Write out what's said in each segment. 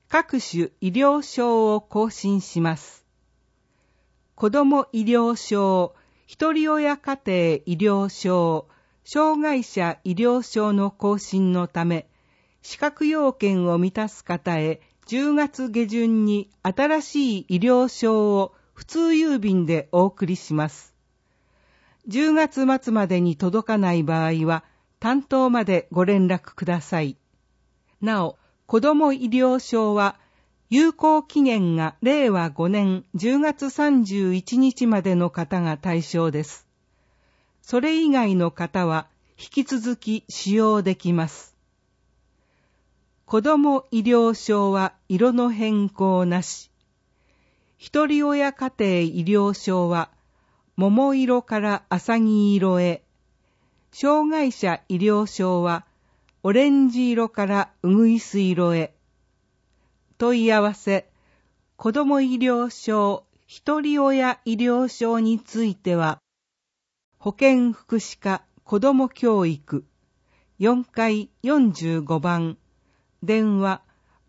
各種医療証を更新します。子ども医療証、ひとり親家庭医療証、障害者医療証の更新のため、資格要件を満たす方へ10月下旬に新しい医療証を普通郵便でお送りします。10月末までに届かない場合は、担当までご連絡ください。なお、子ども医療証は、有効期限が令和5年10月31日までの方が対象です。それ以外の方は、引き続き使用できます。子ども医療証は色の変更なし。ひとり親家庭医療証は、桃色から浅黄色へ。障害者医療証は、オレンジ色からうぐいす色へ。問い合わせ、子ども医療証、ひとり親医療証については、保健福祉課子ども教育、4階45番、電話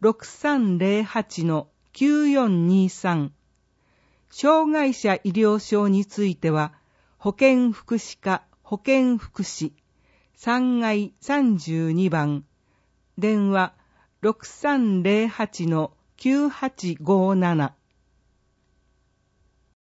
6308-9423。障害者医療証については、保健福祉課保健福祉、3階32番、電話 6308-9857。